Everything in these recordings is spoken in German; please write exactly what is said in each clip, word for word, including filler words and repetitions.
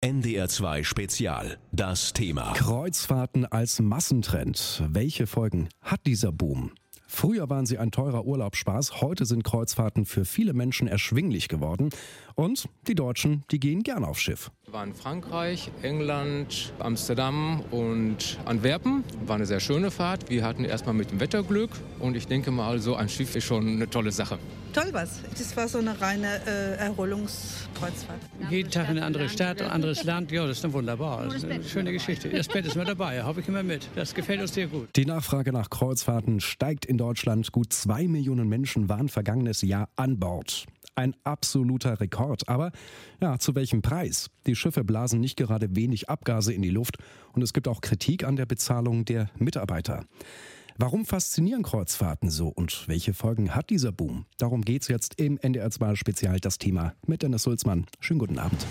N D R zwei Spezial, das Thema. Kreuzfahrten als Massentrend. Welche Folgen hat dieser Boom? Früher waren sie ein teurer Urlaubsspaß, heute sind Kreuzfahrten für viele Menschen erschwinglich geworden. Und die Deutschen, die gehen gern aufs Schiff. Wir waren in Frankreich, England, Amsterdam und Antwerpen. War eine sehr schöne Fahrt. Wir hatten erstmal mit dem Wetter Glück und ich denke mal, so ein Schiff ist schon eine tolle Sache. Toll was. Das war so eine reine äh, Erholungskreuzfahrt. Jeden Tag in eine andere Stadt, ein anderes Land. Ja, das ist dann wunderbar. Das ist eine schöne Geschichte. Das Bett ist mit dabei, habe ich immer mit. Das gefällt uns sehr gut. Die Nachfrage nach Kreuzfahrten steigt in Deutschland. Gut zwei Millionen Menschen waren vergangenes Jahr an Bord. Ein absoluter Rekord. Aber ja, zu welchem Preis? Die Schiffe blasen nicht gerade wenig Abgase in die Luft und es gibt auch Kritik an der Bezahlung der Mitarbeiter. Warum faszinieren Kreuzfahrten so und welche Folgen hat dieser Boom? Darum geht's jetzt im N D R zwei Spezial, das Thema mit Dennis Sulzmann. Schönen guten Abend.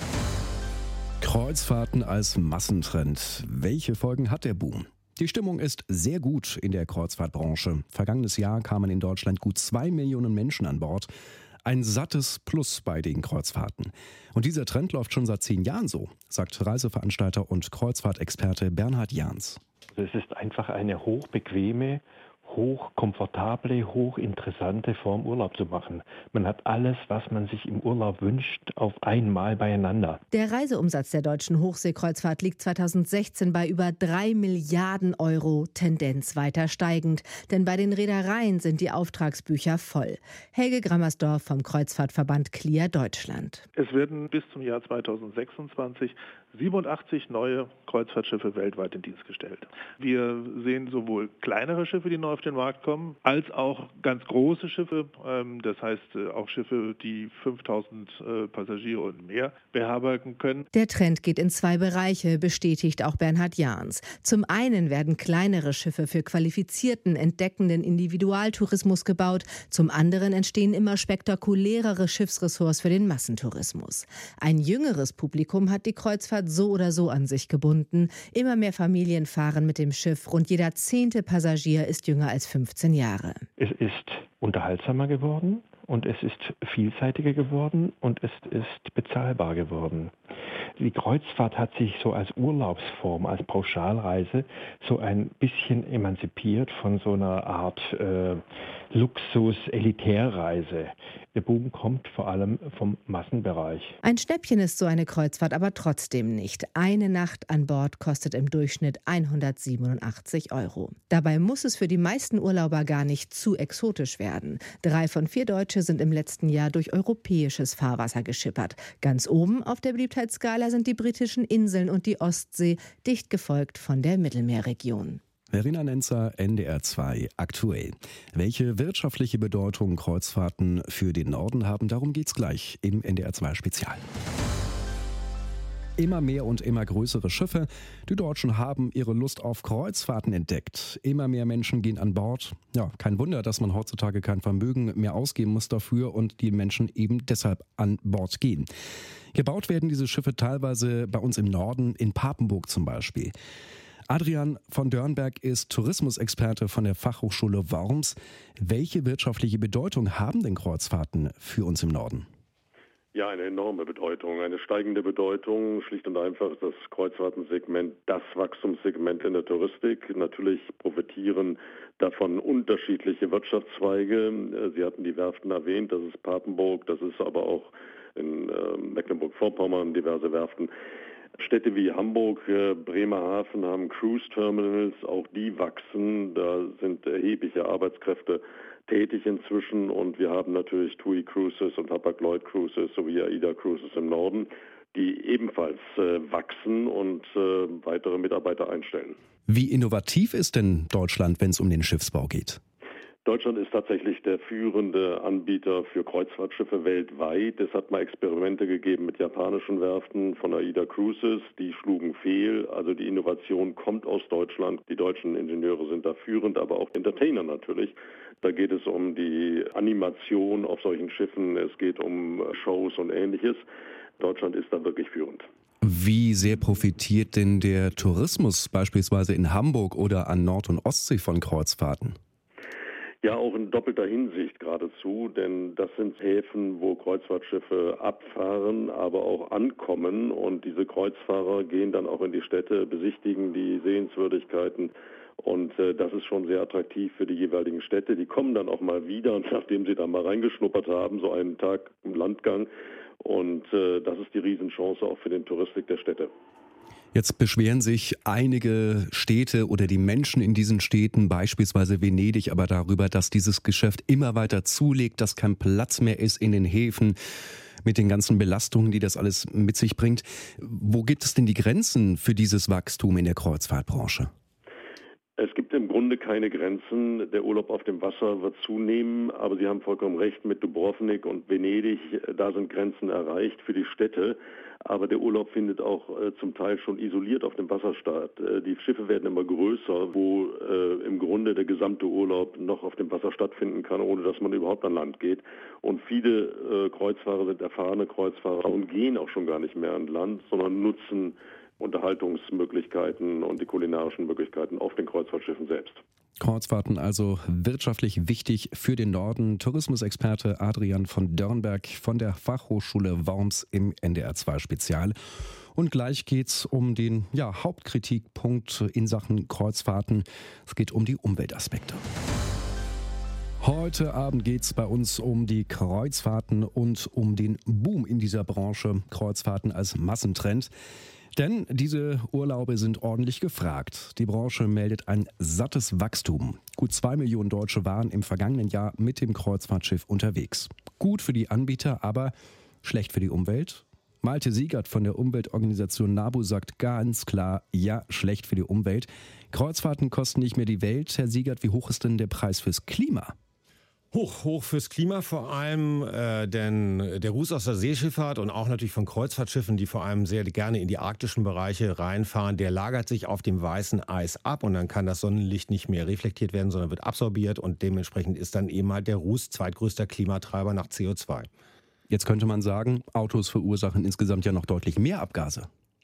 Kreuzfahrten als Massentrend. Welche Folgen hat der Boom? Die Stimmung ist sehr gut in der Kreuzfahrtbranche. Vergangenes Jahr kamen in Deutschland gut zwei Millionen Menschen an Bord. Ein sattes Plus bei den Kreuzfahrten. Und dieser Trend läuft schon seit zehn Jahren so, sagt Reiseveranstalter und Kreuzfahrtexperte Bernhard Jahns. Es ist einfach eine hochbequeme, hochkomfortable, hochinteressante Form, Urlaub zu machen. Man hat alles, was man sich im Urlaub wünscht, auf einmal beieinander. Der Reiseumsatz der deutschen Hochseekreuzfahrt liegt zweitausendsechzehn bei über drei Milliarden Euro, Tendenz weiter steigend. Denn bei den Reedereien sind die Auftragsbücher voll. Helge Grammersdorf vom Kreuzfahrtverband C L I A Deutschland. Es werden bis zum Jahr zweitausendsechsundzwanzig siebenundachtzig neue Kreuzfahrtschiffe weltweit in Dienst gestellt. Wir sehen sowohl kleinere Schiffe, die neu auf den Markt kommen, als auch ganz große Schiffe, das heißt auch Schiffe, die fünftausend Passagiere und mehr beherbergen können. Der Trend geht in zwei Bereiche, bestätigt auch Bernhard Jahns. Zum einen werden kleinere Schiffe für qualifizierten, entdeckenden Individualtourismus gebaut, zum anderen entstehen immer spektakulärere Schiffsressorts für den Massentourismus. Ein jüngeres Publikum hat die Kreuzfahrt so oder so an sich gebunden. Immer mehr Familien fahren mit dem Schiff. Rund jeder zehnte Passagier ist jünger als fünfzehn Jahre. Es ist unterhaltsamer geworden und es ist vielseitiger geworden und es ist bezahlbar geworden. Die Kreuzfahrt hat sich so als Urlaubsform, als Pauschalreise so ein bisschen emanzipiert von so einer Art äh, Luxus-Elitärreise. Der Boom kommt vor allem vom Massenbereich. Ein Schnäppchen ist so eine Kreuzfahrt aber trotzdem nicht. Eine Nacht an Bord kostet im Durchschnitt hundertsiebenundachtzig Euro. Dabei muss es für die meisten Urlauber gar nicht zu exotisch werden. Drei von vier Deutsche sind im letzten Jahr durch europäisches Fahrwasser geschippert. Ganz oben auf der Beliebtheitsskala sind die britischen Inseln und die Ostsee, dicht gefolgt von der Mittelmeerregion. Verena Nenzer, N D R zwei aktuell. Welche wirtschaftliche Bedeutung Kreuzfahrten für den Norden haben, darum geht's gleich im N D R zwei Spezial. Immer mehr und immer größere Schiffe. Die Deutschen haben ihre Lust auf Kreuzfahrten entdeckt. Immer mehr Menschen gehen an Bord. Ja, kein Wunder, dass man heutzutage kein Vermögen mehr ausgeben muss dafür und die Menschen eben deshalb an Bord gehen. Gebaut werden diese Schiffe teilweise bei uns im Norden, in Papenburg zum Beispiel. Adrian von Dörnberg ist Tourismusexperte von der Fachhochschule Worms. Welche wirtschaftliche Bedeutung haben denn Kreuzfahrten für uns im Norden? Ja, eine enorme Bedeutung, eine steigende Bedeutung. Schlicht und einfach ist das Kreuzfahrtensegment das Wachstumssegment in der Touristik. Natürlich profitieren davon unterschiedliche Wirtschaftszweige. Sie hatten die Werften erwähnt, das ist Papenburg, das ist aber auch in äh, Mecklenburg-Vorpommern diverse Werften. Städte wie Hamburg, äh, Bremerhaven haben Cruise Terminals, auch die wachsen. Da sind erhebliche Arbeitskräfte tätig inzwischen und wir haben natürlich TUI Cruises und Hapag-Lloyd Cruises sowie AIDA Cruises im Norden, die ebenfalls äh, wachsen und äh, weitere Mitarbeiter einstellen. Wie innovativ ist denn Deutschland, wenn es um den Schiffsbau geht? Deutschland ist tatsächlich der führende Anbieter für Kreuzfahrtschiffe weltweit. Es hat mal Experimente gegeben mit japanischen Werften von AIDA Cruises, die schlugen fehl. Also die Innovation kommt aus Deutschland. Die deutschen Ingenieure sind da führend, aber auch Entertainer natürlich. Da geht es um die Animation auf solchen Schiffen, es geht um Shows und Ähnliches. Deutschland ist da wirklich führend. Wie sehr profitiert denn der Tourismus beispielsweise in Hamburg oder an Nord- und Ostsee von Kreuzfahrten? Ja, auch in doppelter Hinsicht geradezu, denn das sind Häfen, wo Kreuzfahrtschiffe abfahren, aber auch ankommen, und diese Kreuzfahrer gehen dann auch in die Städte, besichtigen die Sehenswürdigkeiten, und äh, das ist schon sehr attraktiv für die jeweiligen Städte. Die kommen dann auch mal wieder, nachdem sie da mal reingeschnuppert haben, so einen Tag im Landgang, und äh, das ist die Riesenchance auch für den Touristik der Städte. Jetzt beschweren sich einige Städte oder die Menschen in diesen Städten, beispielsweise Venedig, aber darüber, dass dieses Geschäft immer weiter zulegt, dass kein Platz mehr ist in den Häfen mit den ganzen Belastungen, die das alles mit sich bringt. Wo gibt es denn die Grenzen für dieses Wachstum in der Kreuzfahrtbranche? Es gibt im Grunde keine Grenzen. Der Urlaub auf dem Wasser wird zunehmen, aber Sie haben vollkommen recht, mit Dubrovnik und Venedig, da sind Grenzen erreicht für die Städte. Aber der Urlaub findet auch äh, zum Teil schon isoliert auf dem Wasser statt. Äh, die Schiffe werden immer größer, wo äh, im Grunde der gesamte Urlaub noch auf dem Wasser stattfinden kann, ohne dass man überhaupt an Land geht. Und viele äh, Kreuzfahrer sind erfahrene Kreuzfahrer und gehen auch schon gar nicht mehr an Land, sondern nutzen Unterhaltungsmöglichkeiten und die kulinarischen Möglichkeiten auf den Kreuzfahrtschiffen selbst. Kreuzfahrten also wirtschaftlich wichtig für den Norden. Tourismusexperte Adrian von Dörnberg von der Fachhochschule Worms im N D R zwei Spezial. Und gleich geht's um den ja, Hauptkritikpunkt in Sachen Kreuzfahrten. Es geht um die Umweltaspekte. Heute Abend geht es bei uns um die Kreuzfahrten und um den Boom in dieser Branche. Kreuzfahrten als Massentrend. Denn diese Urlaube sind ordentlich gefragt. Die Branche meldet ein sattes Wachstum. Gut zwei Millionen Deutsche waren im vergangenen Jahr mit dem Kreuzfahrtschiff unterwegs. Gut für die Anbieter, aber schlecht für die Umwelt? Malte Siegert von der Umweltorganisation NABU sagt ganz klar, ja, schlecht für die Umwelt. Kreuzfahrten kosten nicht mehr die Welt. Herr Siegert, wie hoch ist denn der Preis fürs Klima? Hoch, hoch fürs Klima vor allem, äh, denn der Ruß aus der Seeschifffahrt und auch natürlich von Kreuzfahrtschiffen, die vor allem sehr gerne in die arktischen Bereiche reinfahren, der lagert sich auf dem weißen Eis ab und dann kann das Sonnenlicht nicht mehr reflektiert werden, sondern wird absorbiert und dementsprechend ist dann eben halt der Ruß zweitgrößter Klimatreiber nach C O zwei. Jetzt könnte man sagen, Autos verursachen insgesamt ja noch deutlich mehr Abgase.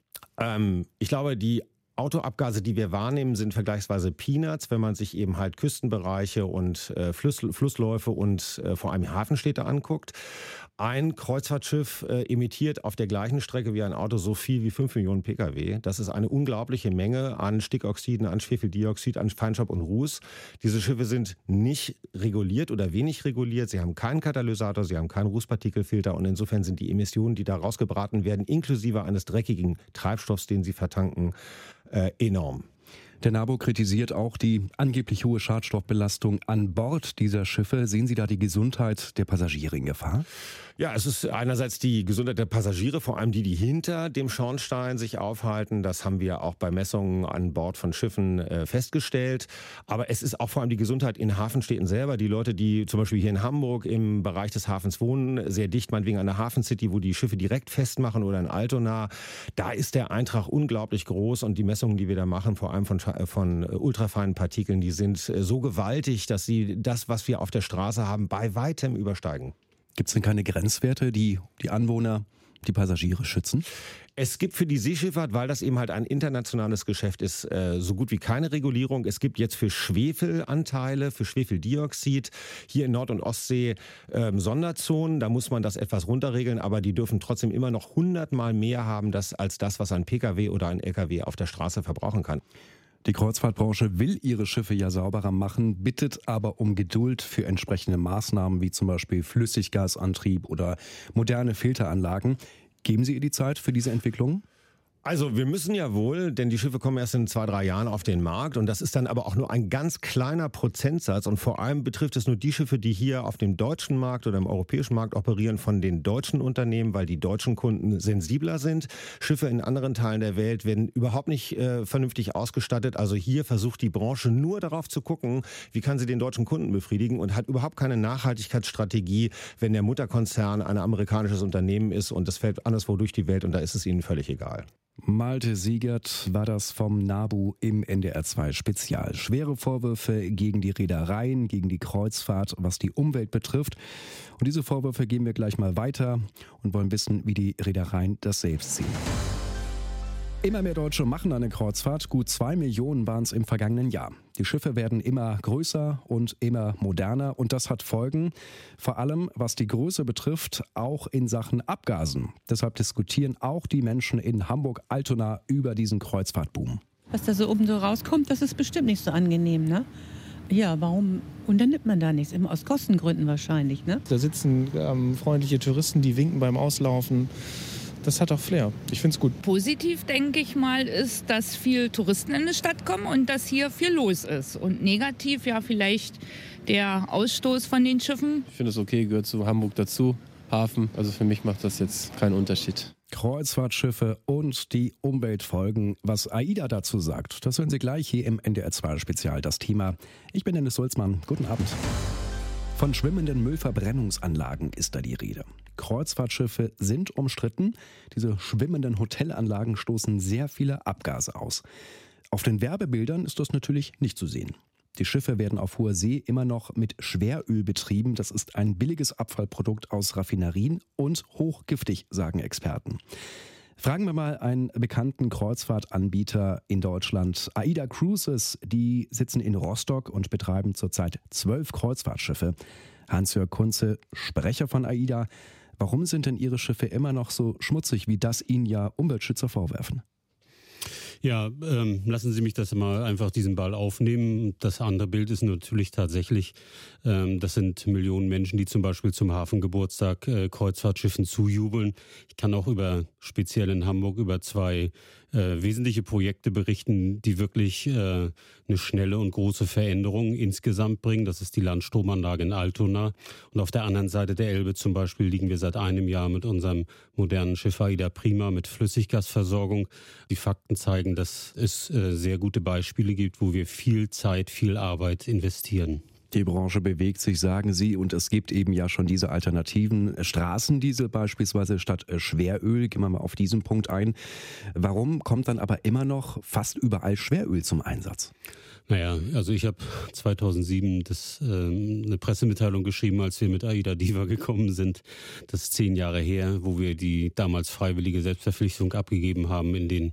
Ähm, ich glaube, die Autoabgase, die wir wahrnehmen, sind vergleichsweise Peanuts, wenn man sich eben halt Küstenbereiche und äh, Fluss, Flussläufe und äh, vor allem Hafenstädte anguckt. Ein Kreuzfahrtschiff äh, emittiert auf der gleichen Strecke wie ein Auto so viel wie fünf Millionen Pkw. Das ist eine unglaubliche Menge an Stickoxiden, an Schwefeldioxid, an Feinstaub und Ruß. Diese Schiffe sind nicht reguliert oder wenig reguliert. Sie haben keinen Katalysator, sie haben keinen Rußpartikelfilter und insofern sind die Emissionen, die da rausgebraten werden, inklusive eines dreckigen Treibstoffs, den sie vertanken, äh, enorm. Der NABU kritisiert auch die angeblich hohe Schadstoffbelastung an Bord dieser Schiffe. Sehen Sie da die Gesundheit der Passagiere in Gefahr? Ja, es ist einerseits die Gesundheit der Passagiere, vor allem die, die hinter dem Schornstein sich aufhalten. Das haben wir auch bei Messungen an Bord von Schiffen äh, festgestellt. Aber es ist auch vor allem die Gesundheit in Hafenstädten selber. Die Leute, die zum Beispiel hier in Hamburg im Bereich des Hafens wohnen, sehr dicht meinetwegen an der Hafencity, wo die Schiffe direkt festmachen oder in Altona, da ist der Eintrag unglaublich groß und die Messungen, die wir da machen, vor allem von, von ultrafeinen Partikeln, die sind so gewaltig, dass sie das, was wir auf der Straße haben, bei weitem übersteigen. Gibt es denn keine Grenzwerte, die die Anwohner, die Passagiere schützen? Es gibt für die Seeschifffahrt, weil das eben halt ein internationales Geschäft ist, äh, so gut wie keine Regulierung. Es gibt jetzt für Schwefelanteile, für Schwefeldioxid hier in Nord- und Ostsee äh, Sonderzonen. Da muss man das etwas runterregeln, aber die dürfen trotzdem immer noch hundertmal mehr haben das, als das, was ein Pkw oder ein Lkw auf der Straße verbrauchen kann. Die Kreuzfahrtbranche will ihre Schiffe ja sauberer machen, bittet aber um Geduld für entsprechende Maßnahmen wie zum Beispiel Flüssiggasantrieb oder moderne Filteranlagen. Geben Sie ihr die Zeit für diese Entwicklung? Also wir müssen ja wohl, denn die Schiffe kommen erst in zwei, drei Jahren auf den Markt und das ist dann aber auch nur ein ganz kleiner Prozentsatz und vor allem betrifft es nur die Schiffe, die hier auf dem deutschen Markt oder im europäischen Markt operieren von den deutschen Unternehmen, weil die deutschen Kunden sensibler sind. Schiffe in anderen Teilen der Welt werden überhaupt nicht äh, vernünftig ausgestattet. Also hier versucht die Branche nur darauf zu gucken, wie kann sie den deutschen Kunden befriedigen und hat überhaupt keine Nachhaltigkeitsstrategie, wenn der Mutterkonzern ein amerikanisches Unternehmen ist und das fällt anderswo durch die Welt und da ist es ihnen völlig egal. Malte Siegert war das vom NABU im N D R zwei Spezial. Schwere Vorwürfe gegen die Reedereien, gegen die Kreuzfahrt, was die Umwelt betrifft. Und diese Vorwürfe gehen wir gleich mal weiter und wollen wissen, wie die Reedereien das selbst sehen. Immer mehr Deutsche machen eine Kreuzfahrt. Gut zwei Millionen waren es im vergangenen Jahr. Die Schiffe werden immer größer und immer moderner und das hat Folgen, vor allem was die Größe betrifft, auch in Sachen Abgasen. Deshalb diskutieren auch die Menschen in Hamburg-Altona über diesen Kreuzfahrtboom. Was da so oben so rauskommt, das ist bestimmt nicht so angenehm, ne? Ja, warum unternimmt man da nichts? Immer aus Kostengründen wahrscheinlich, ne? Da sitzen ähm, freundliche Touristen, die winken beim Auslaufen. Das hat auch Flair. Ich finde es gut. Positiv, denke ich mal, ist, dass viel Touristen in die Stadt kommen und dass hier viel los ist. Und negativ ja vielleicht der Ausstoß von den Schiffen. Ich finde es okay, gehört zu Hamburg dazu. Hafen, also für mich macht das jetzt keinen Unterschied. Kreuzfahrtschiffe und die Umweltfolgen. Was AIDA dazu sagt, das hören Sie gleich hier im N D R zwei Spezial. Das Thema. Ich bin Dennis Sulzmann. Guten Abend. Von schwimmenden Müllverbrennungsanlagen ist da die Rede. Kreuzfahrtschiffe sind umstritten. Diese schwimmenden Hotelanlagen stoßen sehr viele Abgase aus. Auf den Werbebildern ist das natürlich nicht zu sehen. Die Schiffe werden auf hoher See immer noch mit Schweröl betrieben. Das ist ein billiges Abfallprodukt aus Raffinerien und hochgiftig, sagen Experten. Fragen wir mal einen bekannten Kreuzfahrtanbieter in Deutschland, AIDA Cruises. Die sitzen in Rostock und betreiben zurzeit zwölf Kreuzfahrtschiffe. Hans-Jörg Kunze, Sprecher von AIDA. Warum sind denn Ihre Schiffe immer noch so schmutzig, wie das Ihnen ja Umweltschützer vorwerfen? Ja, ähm, lassen Sie mich das mal einfach diesen Ball aufnehmen. Das andere Bild ist natürlich tatsächlich, ähm, das sind Millionen Menschen, die zum Beispiel zum Hafengeburtstag äh, Kreuzfahrtschiffen zujubeln. Ich kann auch über speziell in Hamburg über zwei äh, wesentliche Projekte berichten, die wirklich äh, eine schnelle und große Veränderung insgesamt bringen. Das ist die Landstromanlage in Altona. Und auf der anderen Seite der Elbe zum Beispiel liegen wir seit einem Jahr mit unserem modernen Schiff AIDA Prima mit Flüssiggasversorgung. Die Fakten zeigen, dass es äh, sehr gute Beispiele gibt, wo wir viel Zeit, viel Arbeit investieren. Die Branche bewegt sich, sagen Sie, und es gibt eben ja schon diese alternativen Straßendiesel beispielsweise statt Schweröl. Gehen wir mal auf diesen Punkt ein. Warum kommt dann aber immer noch fast überall Schweröl zum Einsatz? Naja, also ich habe zweitausendsieben das, äh, eine Pressemitteilung geschrieben, als wir mit AIDA Diva gekommen sind. Das ist zehn Jahre her, wo wir die damals freiwillige Selbstverpflichtung abgegeben haben, in den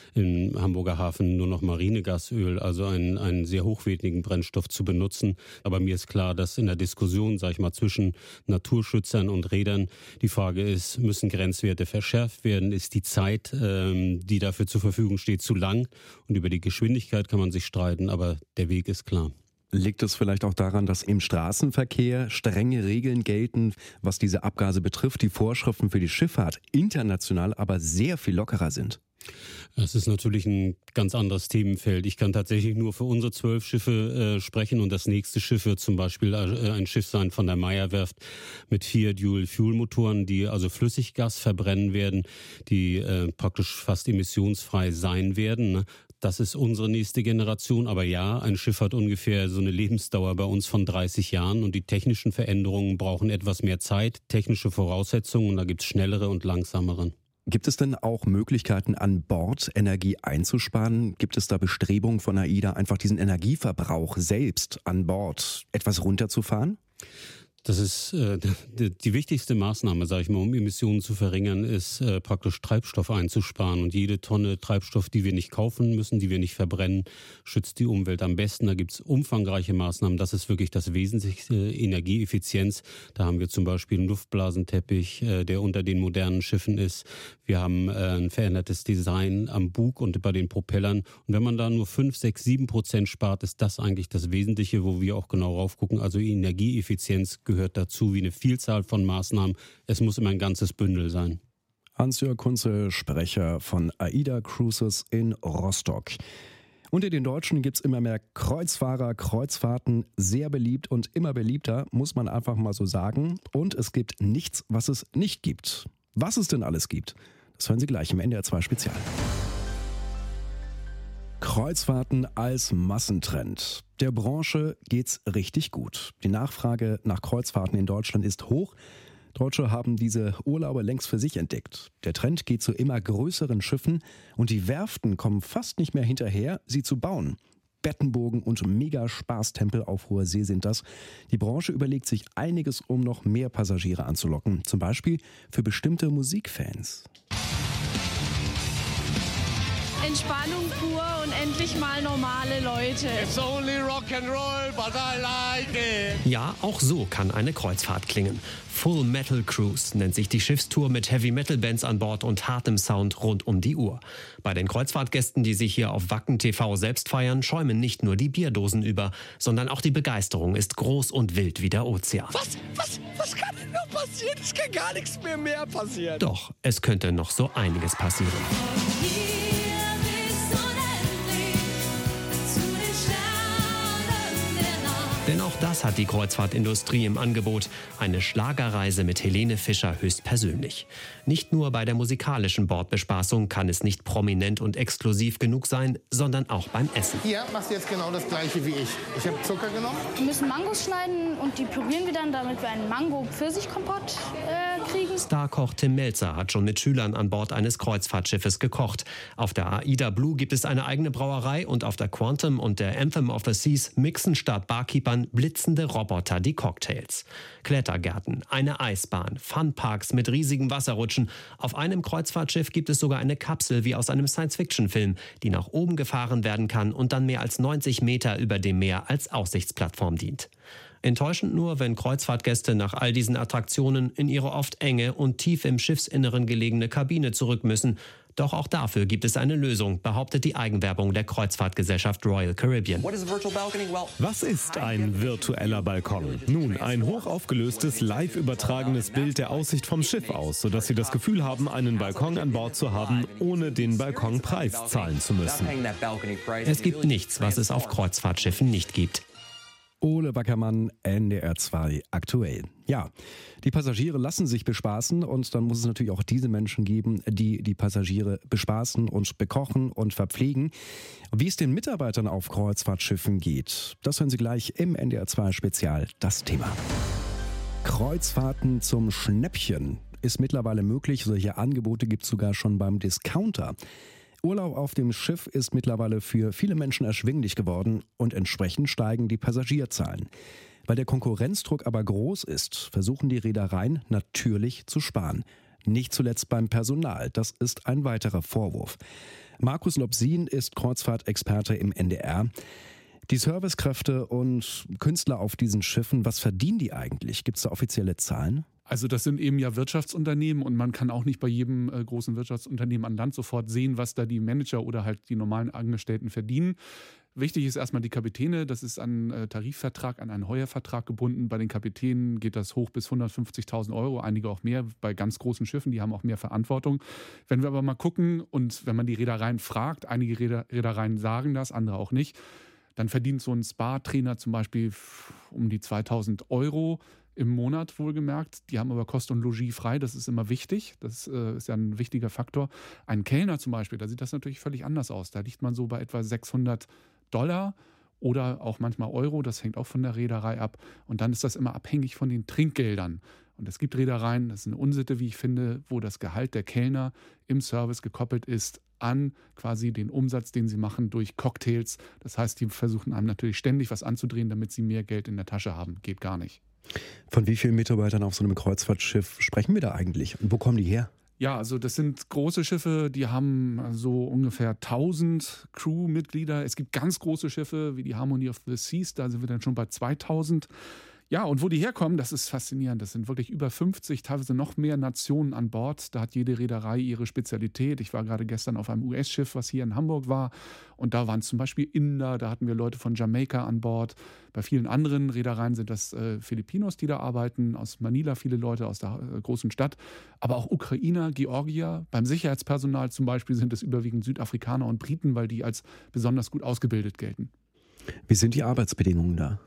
im Hamburger Hafen nur noch Marinegasöl, also einen, einen sehr hochwertigen Brennstoff zu benutzen. Aber mir ist klar, dass in der Diskussion, sag ich mal, zwischen Naturschützern und Reedern die Frage ist, müssen Grenzwerte verschärft werden? Ist die Zeit, ähm, die dafür zur Verfügung steht, zu lang? Und über die Geschwindigkeit kann man sich streiten, aber der Weg ist klar. Liegt es vielleicht auch daran, dass im Straßenverkehr strenge Regeln gelten, was diese Abgase betrifft, die Vorschriften für die Schifffahrt international aber sehr viel lockerer sind? Das ist natürlich ein ganz anderes Themenfeld. Ich kann tatsächlich nur für unsere zwölf Schiffe äh, sprechen und das nächste Schiff wird zum Beispiel äh, ein Schiff sein von der Meyer-Werft mit vier Dual-Fuel-Motoren, die also Flüssiggas verbrennen werden, die äh, praktisch fast emissionsfrei sein werden, ne? Das ist unsere nächste Generation. Aber ja, ein Schiff hat ungefähr so eine Lebensdauer bei uns von dreißig Jahren und die technischen Veränderungen brauchen etwas mehr Zeit, technische Voraussetzungen und da gibt es schnellere und langsamere. Gibt es denn auch Möglichkeiten, an Bord Energie einzusparen? Gibt es da Bestrebungen von AIDA, einfach diesen Energieverbrauch selbst an Bord etwas runterzufahren? Das ist äh, die, die wichtigste Maßnahme, sage ich mal, um Emissionen zu verringern, ist äh, praktisch Treibstoff einzusparen. Und jede Tonne Treibstoff, die wir nicht kaufen müssen, die wir nicht verbrennen, schützt die Umwelt am besten. Da gibt es umfangreiche Maßnahmen. Das ist wirklich das Wesentlichste, Energieeffizienz. Da haben wir zum Beispiel einen Luftblasenteppich, äh, der unter den modernen Schiffen ist. Wir haben äh, ein verändertes Design am Bug und bei den Propellern. Und wenn man da nur fünf, sechs, sieben Prozent spart, ist das eigentlich das Wesentliche, wo wir auch genau raufgucken. Also Energieeffizienz gehört gehört dazu wie eine Vielzahl von Maßnahmen. Es muss immer ein ganzes Bündel sein. Hans-Jörg Kunze, Sprecher von AIDA Cruises in Rostock. Unter den Deutschen gibt es immer mehr Kreuzfahrer, Kreuzfahrten, sehr beliebt und immer beliebter, muss man einfach mal so sagen. Und es gibt nichts, was es nicht gibt. Was es denn alles gibt, das hören Sie gleich im N D R zwei Spezial. Kreuzfahrten als Massentrend. Der Branche geht's richtig gut. Die Nachfrage nach Kreuzfahrten in Deutschland ist hoch. Deutsche haben diese Urlaube längst für sich entdeckt. Der Trend geht zu immer größeren Schiffen und die Werften kommen fast nicht mehr hinterher, sie zu bauen. Bettenburgen und Mega-Spaßtempel auf hoher See sind das. Die Branche überlegt sich einiges, um noch mehr Passagiere anzulocken. Zum Beispiel für bestimmte Musikfans. Entspannung pur und endlich mal normale Leute. It's only rock and roll, but I like it. Ja, auch so kann eine Kreuzfahrt klingen. Full Metal Cruise nennt sich die Schiffstour mit Heavy-Metal-Bands an Bord und hartem Sound rund um die Uhr. Bei den Kreuzfahrtgästen, die sich hier auf Wacken T V selbst feiern, schäumen nicht nur die Bierdosen über, sondern auch die Begeisterung ist groß und wild wie der Ozean. Was, was, was kann denn noch passieren? Es kann gar nichts mehr mehr passieren. Doch, es könnte noch so einiges passieren. Denn auch das hat die Kreuzfahrtindustrie im Angebot. Eine Schlagerreise mit Helene Fischer höchstpersönlich. Nicht nur bei der musikalischen Bordbespaßung kann es nicht prominent und exklusiv genug sein, sondern auch beim Essen. Hier machst du jetzt genau das Gleiche wie ich. Ich habe Zucker genommen. Wir müssen Mangos schneiden und die pürieren wir dann, damit wir einen Mango-Pfirsich-Kompott äh, kriegen. Starkoch Tim Melzer hat schon mit Schülern an Bord eines Kreuzfahrtschiffes gekocht. Auf der AIDA Blue gibt es eine eigene Brauerei und auf der Quantum und der Anthem of the Seas mixen statt Barkeepern blitzende Roboter die Cocktails. Klettergärten, eine Eisbahn, Funparks mit riesigen Wasserrutschen. Auf einem Kreuzfahrtschiff gibt es sogar eine Kapsel wie aus einem Science-Fiction-Film, die nach oben gefahren werden kann und dann mehr als neunzig Meter über dem Meer als Aussichtsplattform dient. Enttäuschend nur, wenn Kreuzfahrtgäste nach all diesen Attraktionen in ihre oft enge und tief im Schiffsinneren gelegene Kabine zurück müssen. Doch auch dafür gibt es eine Lösung, behauptet die Eigenwerbung der Kreuzfahrtgesellschaft Royal Caribbean. Was ist ein virtueller Balkon? Nun, ein hochaufgelöstes, live übertragenes Bild der Aussicht vom Schiff aus, sodass Sie das Gefühl haben, einen Balkon an Bord zu haben, ohne den Balkonpreis zahlen zu müssen. Es gibt nichts, was es auf Kreuzfahrtschiffen nicht gibt. Ole Wackermann, N D R zwei aktuell. Ja, die Passagiere lassen sich bespaßen und dann muss es natürlich auch diese Menschen geben, die die Passagiere bespaßen und bekochen und verpflegen. Wie es den Mitarbeitern auf Kreuzfahrtschiffen geht, das hören Sie gleich im N D R zwei Spezial, das Thema. Kreuzfahrten zum Schnäppchen ist mittlerweile möglich. Solche Angebote gibt es sogar schon beim Discounter. Urlaub auf dem Schiff ist mittlerweile für viele Menschen erschwinglich geworden und entsprechend steigen die Passagierzahlen. Weil der Konkurrenzdruck aber groß ist, versuchen die Reedereien natürlich zu sparen. Nicht zuletzt beim Personal, das ist ein weiterer Vorwurf. Markus Lobsin ist Kreuzfahrtexperte im N D R. Die Servicekräfte und Künstler auf diesen Schiffen, was verdienen die eigentlich? Gibt es da offizielle Zahlen? Also das sind eben ja Wirtschaftsunternehmen und man kann auch nicht bei jedem äh, großen Wirtschaftsunternehmen an Land sofort sehen, was da die Manager oder halt die normalen Angestellten verdienen. Wichtig ist erstmal die Kapitäne, das ist an einen Tarifvertrag, an einen Heuervertrag gebunden. Bei den Kapitänen geht das hoch bis hundertfünfzigtausend Euro, einige auch mehr, bei ganz großen Schiffen, die haben auch mehr Verantwortung. Wenn wir aber mal gucken und wenn man die Reedereien fragt, einige Reeder, Reedereien sagen das, andere auch nicht, dann verdient so ein Spa-Trainer zum Beispiel um die zweitausend Euro im Monat wohlgemerkt. Die haben aber Kost und Logis frei, das ist immer wichtig. Das äh, ist ja ein wichtiger Faktor. Ein Kellner zum Beispiel, da sieht das natürlich völlig anders aus. Da liegt man so bei etwa sechshundert Dollar oder auch manchmal Euro. Das hängt auch von der Reederei ab. Und dann ist das immer abhängig von den Trinkgeldern. Und es gibt Reedereien, das ist eine Unsitte, wie ich finde, wo das Gehalt der Kellner im Service gekoppelt ist an quasi den Umsatz, den sie machen durch Cocktails. Das heißt, die versuchen einem natürlich ständig was anzudrehen, damit sie mehr Geld in der Tasche haben. Geht gar nicht. Von wie vielen Mitarbeitern auf so einem Kreuzfahrtschiff sprechen wir da eigentlich? Und wo kommen die her? Ja, also das sind große Schiffe, die haben so ungefähr tausend Crewmitglieder. Es gibt ganz große Schiffe wie die Harmony of the Seas, da sind wir dann schon bei zweitausend. Ja, und wo die herkommen, das ist faszinierend. Das sind wirklich über fünfzig, teilweise noch mehr Nationen an Bord. Da hat jede Reederei ihre Spezialität. Ich war gerade gestern auf einem U S-Schiff, was hier in Hamburg war. Und da waren es zum Beispiel Inder, da hatten wir Leute von Jamaika an Bord. Bei vielen anderen Reedereien sind das äh, Filipinos, die da arbeiten. Aus Manila viele Leute, aus der äh, großen Stadt. Aber auch Ukrainer, Georgier. Beim Sicherheitspersonal zum Beispiel sind es überwiegend Südafrikaner und Briten, weil die als besonders gut ausgebildet gelten. Wie sind die Arbeitsbedingungen da?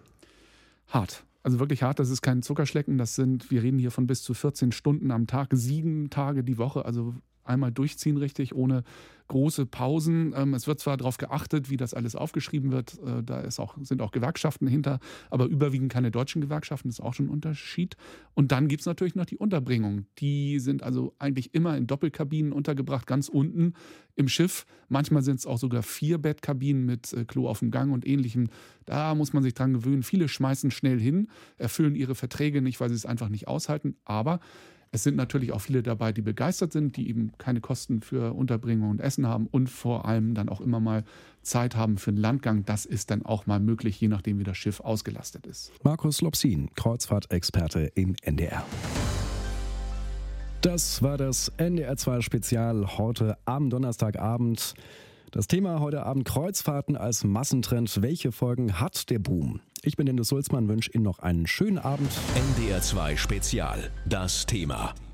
Hart. Also wirklich hart, das ist kein Zuckerschlecken, das sind, wir reden hier von bis zu vierzehn Stunden am Tag, sieben Tage die Woche, also einmal durchziehen richtig, ohne große Pausen. Ähm, es wird zwar darauf geachtet, wie das alles aufgeschrieben wird, äh, da ist auch, sind auch Gewerkschaften hinter, aber überwiegend keine deutschen Gewerkschaften, das ist auch schon ein Unterschied. Und dann gibt es natürlich noch die Unterbringung. Die sind also eigentlich immer in Doppelkabinen untergebracht, ganz unten im Schiff. Manchmal sind es auch sogar vier Bettkabinen mit äh, Klo auf dem Gang und Ähnlichem. Da muss man sich dran gewöhnen. Viele schmeißen schnell hin, erfüllen ihre Verträge nicht, weil sie es einfach nicht aushalten, aber Es sind natürlich auch viele dabei, die begeistert sind, die eben keine Kosten für Unterbringung und Essen haben und vor allem dann auch immer mal Zeit haben für einen Landgang. Das ist dann auch mal möglich, je nachdem wie das Schiff ausgelastet ist. Markus Lopsin, Kreuzfahrtexperte im N D R. Das war das N D R zwei Spezial heute am Donnerstagabend. Das Thema heute Abend: Kreuzfahrten als Massentrend. Welche Folgen hat der Boom? Ich bin Dennis Sulzmann, wünsche Ihnen noch einen schönen Abend. N D R zwei Spezial, das Thema.